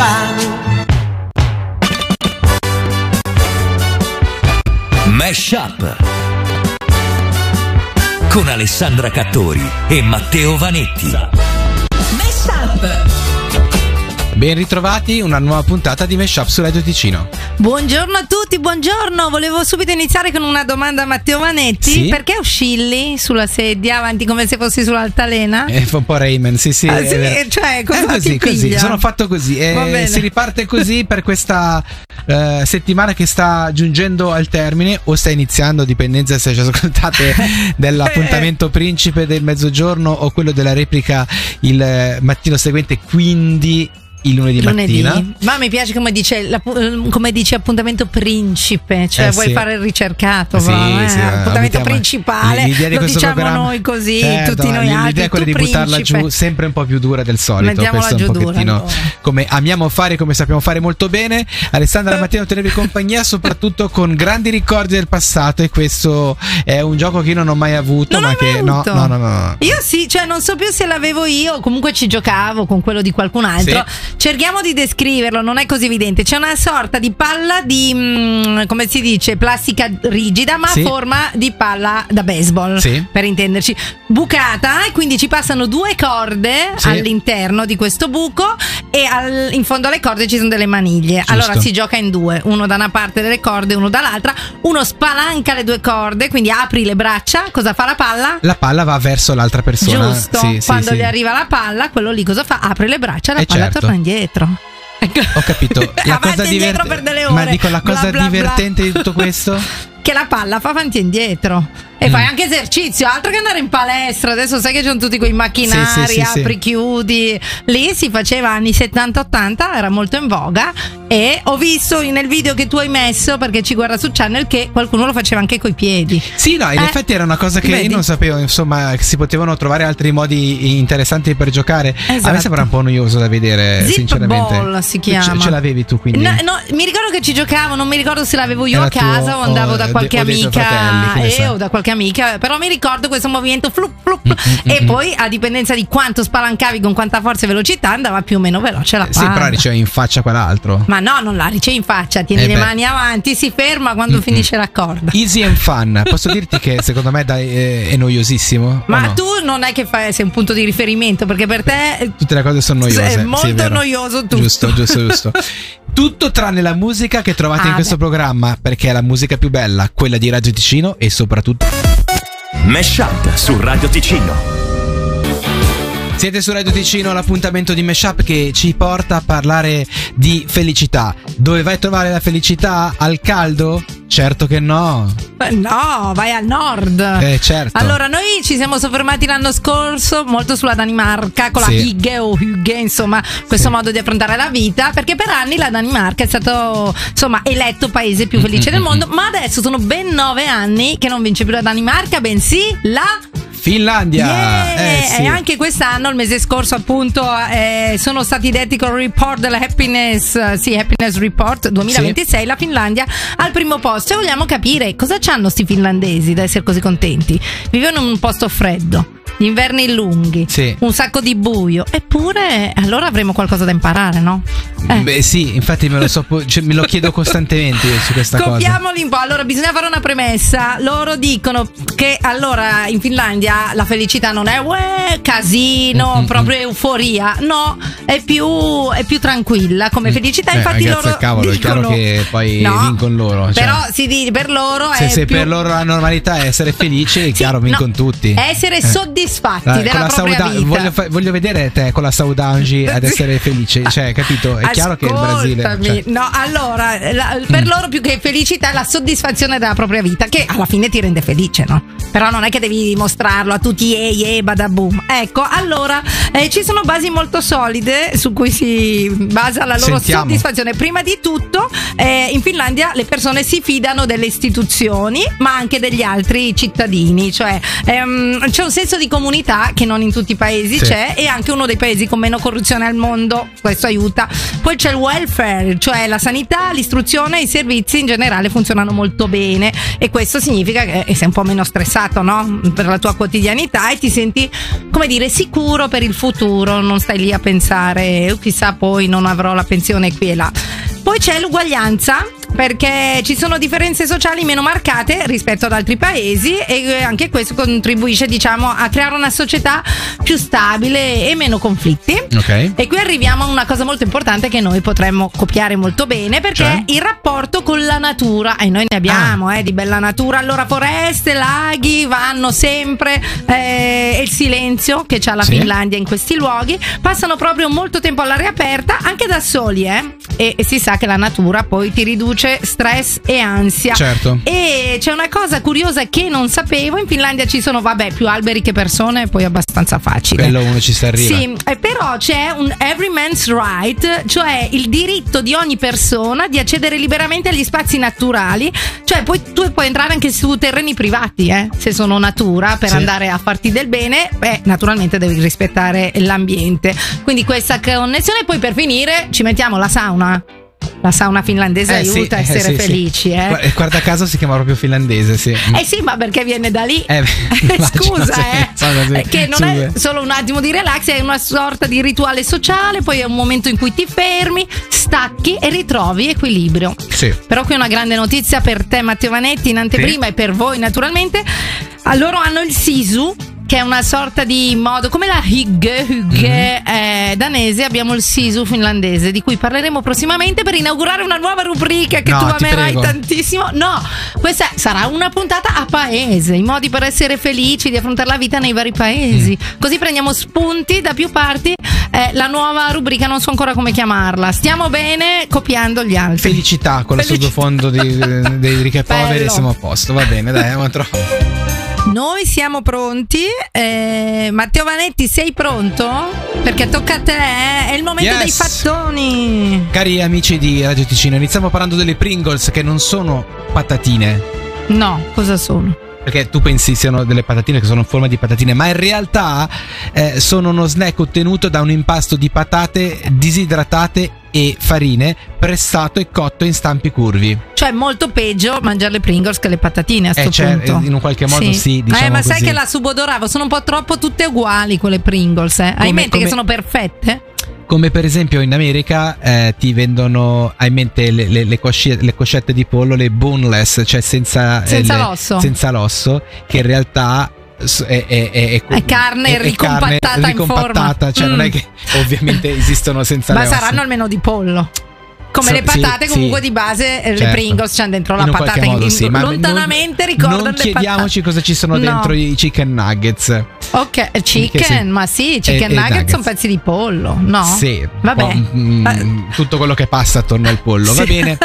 mani. Mashup con Alessandra Cattori e Matteo Vanetti. Mashup. Ben ritrovati, una nuova puntata di Mashup su Radio Ticino. Buongiorno a tutti, buongiorno. Volevo subito iniziare con una domanda a Matteo Vanetti. Sì? Perché oscilli sulla sedia avanti come se fossi sull'altalena? Fa un po' Rayman, sì. Sì, cioè, cosa così, ti piglia? sono fatto così. Si riparte così per questa settimana che sta giungendo al termine o sta iniziando, dipendenza se ci ascoltate dell'appuntamento principe del mezzogiorno o quello della replica il mattino seguente, quindi il lunedì mattina. Ma mi piace come dice appuntamento principe, cioè vuoi fare il ricercato, appuntamento principale, lo diciamo programma. Noi così, certo, tutti noi altri. L'idea è quella di buttarla giù sempre un po' più dura del solito. Questo è un pochettino dura, come amiamo fare, come sappiamo fare molto bene. Alessandra Matteo tenevi compagnia soprattutto con grandi ricordi del passato, e questo è un gioco che io non ho mai avuto. No. Io sì, cioè non so più se l'avevo io o comunque ci giocavo con quello di qualcun altro. Sì. Cerchiamo di descriverlo, non è così evidente. C'è una sorta di palla di come si dice, plastica rigida, ma a forma di palla da baseball, per intenderci, bucata, e quindi ci passano due corde all'interno di questo buco, e in fondo alle corde ci sono delle maniglie. Giusto. Allora si gioca in due, uno da una parte delle corde, uno dall'altra. Uno spalanca le due corde, quindi apri le braccia. Cosa fa la palla? La palla va verso l'altra persona. Giusto. Quando gli arriva la palla, quello lì cosa fa? Apre le braccia, la palla torna indietro. Ho capito. La cosa per delle ore. Ma dico, la cosa divertente di tutto questo? Che la palla fa avanti e indietro. E fai anche esercizio, altro che andare in palestra. Adesso sai che c'è tutti quei macchinari, apri, chiudi. Lì si faceva anni 70-80, era molto in voga. E ho visto nel video che tu hai messo, perché ci guarda su Channel, che qualcuno lo faceva anche coi piedi. Sì, no, in effetti era una cosa che io non sapevo, insomma, che si potevano trovare altri modi interessanti per giocare. Esatto. A me sembra un po' noioso da vedere, Zip sinceramente. Ball si chiama. Ce l'avevi tu, quindi? No, mi ricordo che ci giocavo, non mi ricordo se l'avevo io a casa o andavo da qualche amica o da qualche amica, però mi ricordo questo movimento flup, e poi a dipendenza di quanto spalancavi, con quanta forza e velocità, andava più o meno veloce la palla. Sì, però ricevi in faccia quell'altro. Ma no, non la ricevi in faccia, tieni le mani avanti, si ferma quando finisce la corda. Easy and fun. Posso dirti che secondo me è noiosissimo? Ma tu non è che sei un punto di riferimento, perché per te tutte le cose sono noiose. È molto noioso tutto. Giusto. Tutto tranne la musica che trovate in questo programma, perché è la musica più bella, quella di Radio Ticino, e soprattutto Mashup su Radio Ticino. Siete su Radio Ticino, l'appuntamento di Mashup che ci porta a parlare di felicità. Dove vai a trovare la felicità? Al caldo? Certo che no. No, vai al nord. Certo. Allora, noi ci siamo soffermati l'anno scorso molto sulla Danimarca, con la Hygge o Hygge, insomma, questo modo di affrontare la vita, perché per anni la Danimarca è stato, insomma, eletto paese più felice del mondo, ma adesso sono ben 9 anni che non vince più la Danimarca, bensì la Finlandia. E anche quest'anno, il mese scorso appunto, sono stati detti con il report della Happiness Report 2026, la Finlandia al primo posto. E vogliamo capire cosa c'hanno sti finlandesi da essere così contenti. Vivono in un posto freddo, gli inverni lunghi, un sacco di buio, eppure allora avremo qualcosa da imparare, no? Beh sì, infatti me lo chiedo costantemente su questa cosa. Copiamoli un po'. Allora bisogna fare una premessa. Loro dicono che allora in Finlandia la felicità non è casino, proprio euforia, no, è più tranquilla come felicità. Infatti loro cavolo, dicono, è chiaro che poi vincono loro, però si dice per loro se per loro la normalità è essere felici, è chiaro, vincono tutti. Essere soddisfatti della propria vita. Voglio vedere te con la Saudangi ad essere felice, cioè, capito? È chiaro che il Brasile, no, allora per loro più che felicità è la soddisfazione della propria vita, che alla fine ti rende felice, no? Però non è che devi dimostrarlo a tutti badaboom. Ecco, allora ci sono basi molto solide su cui si basa la loro soddisfazione. Prima di tutto in Finlandia le persone si fidano delle istituzioni, ma anche degli altri cittadini, cioè c'è un senso di comunità che non in tutti i paesi c'è, e anche uno dei paesi con meno corruzione al mondo, questo aiuta. Poi c'è il welfare, cioè la sanità, l'istruzione e i servizi in generale funzionano molto bene, e questo significa che sei un po' meno stressato, no? Per la tua quotidianità, e ti senti, come dire, sicuro per il futuro, non stai lì a pensare chissà poi non avrò la pensione qui e là. Poi c'è l'uguaglianza, perché ci sono differenze sociali meno marcate rispetto ad altri paesi, e anche questo contribuisce, diciamo, a creare una società più stabile e meno conflitti. Ok. E qui arriviamo a una cosa molto importante che noi potremmo copiare molto bene, perché è il rapporto con la natura, e noi ne abbiamo di bella natura. Allora, foreste, laghi vanno sempre, e il silenzio che c'ha la Finlandia in questi luoghi, passano proprio molto tempo all'aria aperta, anche da soli, e si sa che la natura poi ti riduce stress e ansia. Certo. E c'è una cosa curiosa che non sapevo: in Finlandia ci sono, più alberi che persone, poi è abbastanza facile. Bello, uno ci si arriva. Sì, però c'è un every man's right, cioè il diritto di ogni persona di accedere liberamente agli spazi naturali. Cioè poi tu puoi entrare anche su terreni privati, se sono natura, per andare a farti del bene. Naturalmente devi rispettare l'ambiente. Quindi questa connessione. Poi per finire ci mettiamo la sauna. La sauna finlandese aiuta a essere felici. Guarda caso si chiama proprio finlandese, sì. Sì, ma perché viene da lì. Scusa, che non è solo un attimo di relax, è una sorta di rituale sociale. Poi è un momento in cui ti fermi, stacchi e ritrovi equilibrio. Sì. Però qui una grande notizia per te, Matteo Vanetti, in anteprima, e per voi naturalmente. Loro hanno il sisu, che è una sorta di modo, come la hygge danese, abbiamo il sisu finlandese, di cui parleremo prossimamente per inaugurare una nuova rubrica che tu amerai tantissimo. No, questa sarà una puntata a paese, i modi per essere felici, di affrontare la vita nei vari paesi. Così prendiamo spunti da più parti. La nuova rubrica non so ancora come chiamarla. Stiamo bene copiando gli altri. Felicità, con il sottofondo dei ricchi e poveri, siamo a posto. Va bene, dai, andiamo a trovare. Noi siamo pronti. Matteo Vanetti, sei pronto? Perché tocca a te, è il momento dei fattoni. Cari amici di Radio Ticino, iniziamo parlando delle Pringles, che non sono patatine. No, cosa sono? Perché tu pensi siano delle patatine, che sono in forma di patatine, ma in realtà sono uno snack ottenuto da un impasto di patate disidratate e farine, pressato e cotto in stampi curvi. Cioè molto peggio mangiare le Pringles che le patatine a sto punto. In un qualche modo sì, diciamo ma così. sai che la subodoravo, sono un po' troppo tutte uguali quelle Pringles, Hai in mente che sono perfette? Come per esempio in America ti vendono, hai in mente le coscette di pollo, le boneless, cioè senza l'osso, che in realtà è carne ricompattata in forma. Cioè non è che ovviamente esistono senza le ossa. Ma saranno almeno di pollo. Come le patate, comunque di base, le Pringles c'hanno dentro la patata. Ma lontanamente ricordano le patate. Non chiediamoci cosa ci sono dentro i chicken nuggets. Ok, chicken, ma sì, chicken nuggets sono pezzi di pollo, no? Sì, vabbè. Tutto quello che passa attorno al pollo, va bene.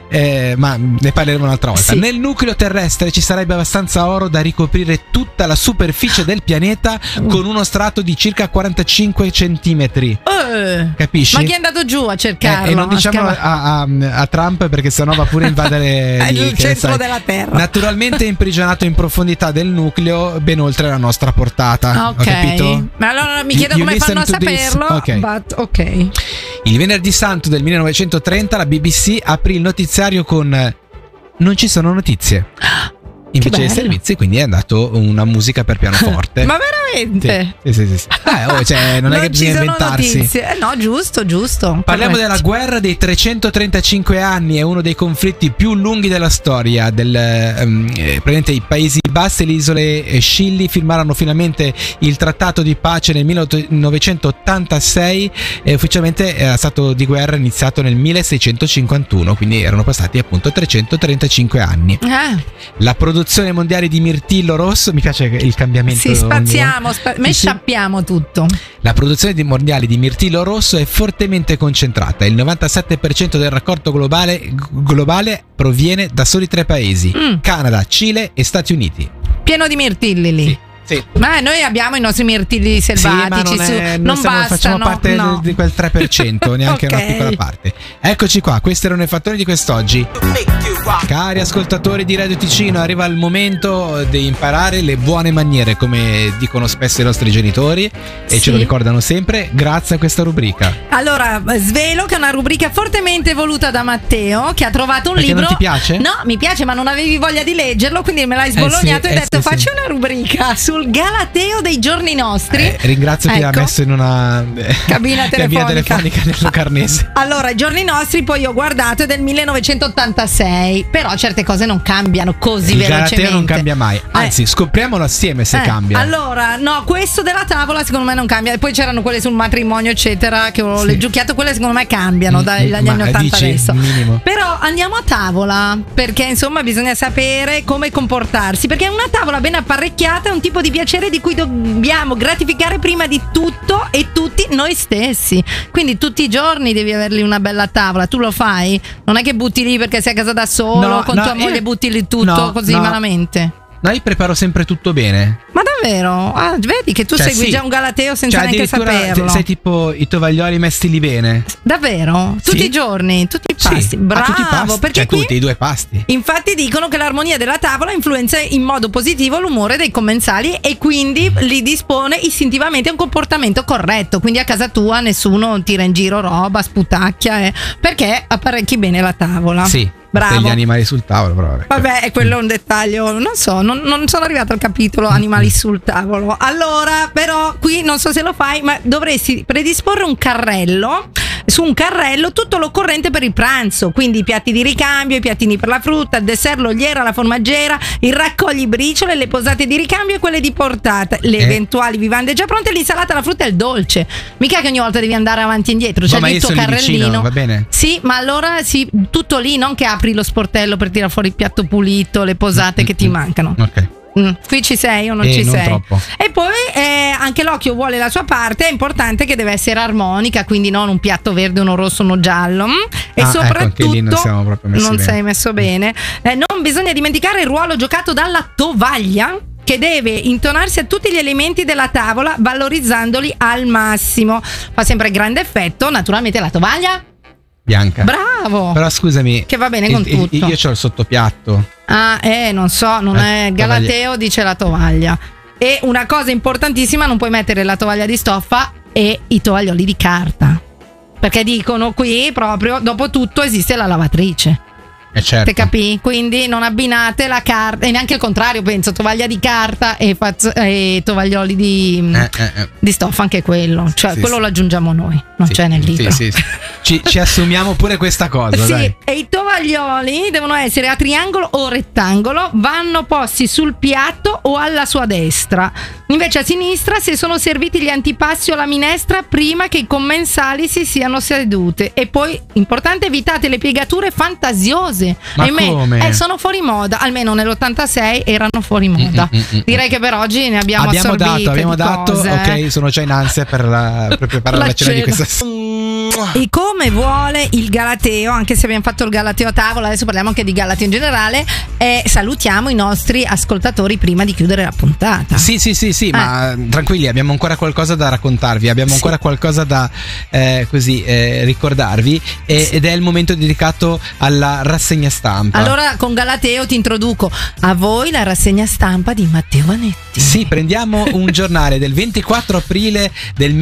Ma ne parleremo un'altra volta. Nel nucleo terrestre ci sarebbe abbastanza oro da ricoprire tutta la superficie del pianeta con uno strato di circa 45 centimetri. Capisci? Ma chi è andato giù a cercarlo? E non diciamo a Trump, perché sennò va pure a invadere il centro della Terra. Naturalmente imprigionato in profondità del nucleo, ben oltre la nostra portata. Ok, ho capito? Ma allora mi chiedo come fanno a saperlo. Ok. Il venerdì santo del 1930 la BBC aprì il notiziario con "non ci sono notizie" invece dei servizi, quindi è andato una musica per pianoforte. Ma veramente? Sì. Cioè, non è che bisogna inventarsi. No, giusto. Parliamo della guerra dei 335 anni, è uno dei conflitti più lunghi della storia. Praticamente i Paesi Bassi e le isole Scilly firmarono finalmente il trattato di pace nel 1986 e ufficialmente era stato di guerra iniziato nel 1651, quindi erano passati appunto 335 anni. La produzione mondiale di mirtillo rosso, mi piace il cambiamento. Sì, mesciappiamo tutto. La produzione mondiale di mirtillo rosso è fortemente concentrata. Il 97% del raccolto globale proviene da soli 3 paesi: Canada, Cile e Stati Uniti. Pieno di mirtilli lì. Sì. Ma noi abbiamo i nostri mirtilli selvatici, non facciamo parte di quel 3%, neanche una piccola parte. Eccoci qua, questi erano i fattori di quest'oggi. Cari ascoltatori di Radio Ticino, arriva il momento di imparare le buone maniere, come dicono spesso i nostri genitori e ce lo ricordano sempre grazie a questa rubrica. Allora, svelo che è una rubrica fortemente voluta da Matteo, che ha trovato un libro. Non ti piace? No, mi piace, ma non avevi voglia di leggerlo, quindi me l'hai sbolognato e hai detto facci una rubrica sul Galateo dei giorni nostri. Ringrazio chi l'ha messo in una cabina telefonica del Locarnese. Allora, i giorni nostri poi ho guardato, è del 1986, però certe cose non cambiano così velocemente. Il Galateo non cambia mai, anzi scopriamolo assieme se cambia. Allora, no, questo della tavola secondo me non cambia. E poi c'erano quelle sul matrimonio eccetera che ho leggiucchiato, quelle secondo me cambiano dagli anni 80 adesso. Minimo. Però andiamo a tavola, perché insomma bisogna sapere come comportarsi, perché una tavola ben apparecchiata è un tipo di piacere di cui dobbiamo gratificare prima di tutto e tutti noi stessi. Quindi tutti i giorni devi averli una bella tavola. Tu lo fai? Non è che butti lì perché sei a casa da solo, con tua moglie butti lì tutto così malamente. No, io preparo sempre tutto bene. Ma davvero? Vedi che tu segui già un Galateo senza neanche saperlo. Sei tipo i tovaglioli messi lì bene. Davvero? Tutti i giorni, tutti i pasti. Sì. Bravo, tutti i pasti. perché tutti i 2 pasti. Infatti dicono che l'armonia della tavola influenza in modo positivo l'umore dei commensali e quindi li dispone istintivamente a un comportamento corretto. Quindi a casa tua nessuno tira in giro roba, sputacchia, perché apparecchi bene la tavola. Sì. Bravo. Gli animali sul tavolo, però. Vabbè, quello è un dettaglio. Non so, non sono arrivato al capitolo animali sul tavolo. Allora, però, qui non so se lo fai, ma dovresti predisporre un carrello. Su un carrello tutto l'occorrente per il pranzo, quindi i piatti di ricambio, i piattini per la frutta, il dessert, l'oliera, la formaggera, il raccogli briciole, le posate di ricambio e quelle di portata, le eventuali vivande già pronte, l'insalata, la frutta e il dolce. Mica che ogni volta devi andare avanti e indietro, c'è il tuo carrellino. Vicino, va bene? Sì, ma allora tutto lì, non che apri lo sportello per tirare fuori il piatto pulito, le posate che ti mancano. Ok. Qui ci sei o non ci non sei? Troppo. E poi anche l'occhio vuole la sua parte. È importante che deve essere armonica, quindi non un piatto verde, uno rosso, uno giallo. E soprattutto lì non siamo proprio messi bene. Sei messo bene. Non bisogna dimenticare il ruolo giocato dalla tovaglia, che deve intonarsi a tutti gli elementi della tavola valorizzandoli al massimo. Fa sempre grande effetto naturalmente la tovaglia bianca. Bravo. Però scusami, che va bene con tutto. Io c'ho il sottopiatto. Non so, non è Galateo, dice la tovaglia. E una cosa importantissima, non puoi mettere la tovaglia di stoffa e i tovaglioli di carta, perché dicono qui proprio, dopo tutto esiste la lavatrice. Certo. Te capì? Quindi non abbinate la carta, e neanche il contrario, penso, tovaglia di carta e tovaglioli di stoffa, anche quello. Cioè, quello lo aggiungiamo noi, non c'è nel libro. Sì. Ci assumiamo pure questa cosa. Sì, dai. E i tovaglioli devono essere a triangolo o rettangolo, vanno posti sul piatto o alla sua destra. Invece a sinistra se sono serviti gli antipasti o la minestra prima che i commensali si siano sedute. E poi, importante, evitate le piegature fantasiose. Ma come? Sono fuori moda, almeno nell'86 erano fuori moda. Direi che per oggi ne abbiamo assorbite abbiamo dato cose, ok, sono già in ansia per preparare la cena di questa sera. E come vuole il Galateo, anche se abbiamo fatto il Galateo a tavola, adesso parliamo anche di Galateo in generale, salutiamo i nostri ascoltatori prima di chiudere la puntata. Sì, ma tranquilli, abbiamo ancora qualcosa da raccontarvi, abbiamo ancora qualcosa da ricordarvi, ed è il momento dedicato alla rassegna stampa. Allora con Galateo ti introduco a voi la rassegna stampa di Matteo Vanetti. Sì, prendiamo un giornale del 24 aprile del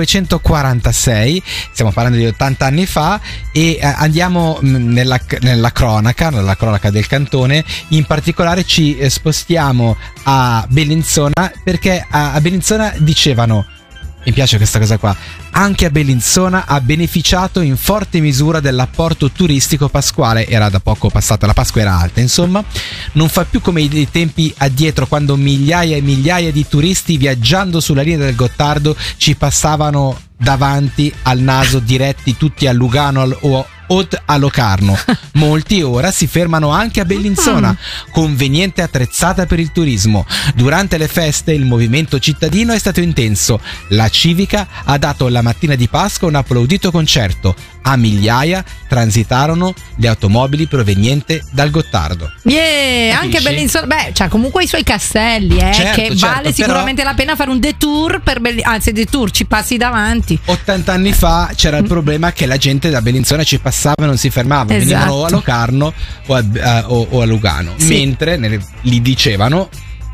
1946, stiamo parlando di 80 anni fa, e andiamo nella cronaca del cantone. In particolare ci spostiamo a Bellinzona, perché a Bellinzona dicevano, mi piace questa cosa qua, anche a Bellinzona ha beneficiato in forte misura dell'apporto turistico pasquale. Era da poco passata, la Pasqua era alta, insomma. Non fa più come i tempi addietro, quando migliaia e migliaia di turisti viaggiando sulla linea del Gottardo ci passavano davanti al naso, diretti tutti a Lugano o a Locarno. Molti ora si fermano anche a Bellinzona, conveniente attrezzata per il turismo. Durante le feste il movimento cittadino è stato intenso. La Civica ha dato la mattina di Pasqua un applaudito concerto. A migliaia transitarono le automobili provenienti dal Gottardo. Anche Bellinzona, c'ha comunque i suoi castelli, che vale sicuramente la pena fare un detour anzi detour, ci passi davanti. 80 anni fa c'era il problema che la gente da Bellinzona ci passava e non si fermava, venivano o a Locarno o a Lugano, mentre li dicevano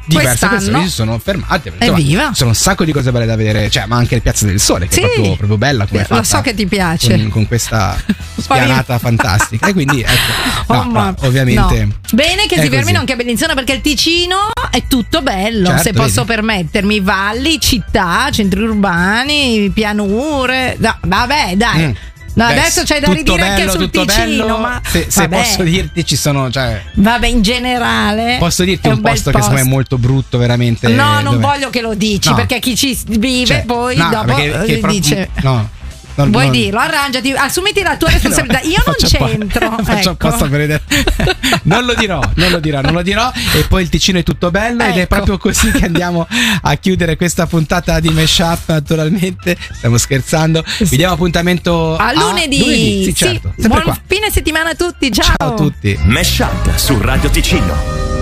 diverse persone si sono fermate. Insomma, sono un sacco di cose belle da vedere, cioè, ma anche il Piazza del Sole, che è proprio bella come fatta. Lo so che ti piace. Con questa spianata fantastica. E quindi ecco, ovviamente. No. Bene che si fermino anche a Bellinzona, perché il Ticino è tutto bello, certo, se posso permettermi. Valli, città, centri urbani, pianure. Vabbè, dai. No, adesso c'hai da ridire bello, anche sul Ticino, bello, ma se posso dirti, ci sono, cioè, vabbè, in generale posso dirti un posto che secondo me è molto brutto, veramente. No, non voglio che lo dici, perché chi ci vive poi dopo dice vuoi dirlo, arrangiati, assumiti la tua responsabilità. Io non c'entro. Faccio apposta per vedere. Non lo dirò. E poi il Ticino è tutto bello, ed è proprio così che andiamo a chiudere questa puntata di Mashup. Naturalmente, stiamo scherzando. Vi diamo appuntamento a lunedì. Sì, certo. Buon fine settimana a tutti. Ciao a tutti. Mashup su Radio Ticino.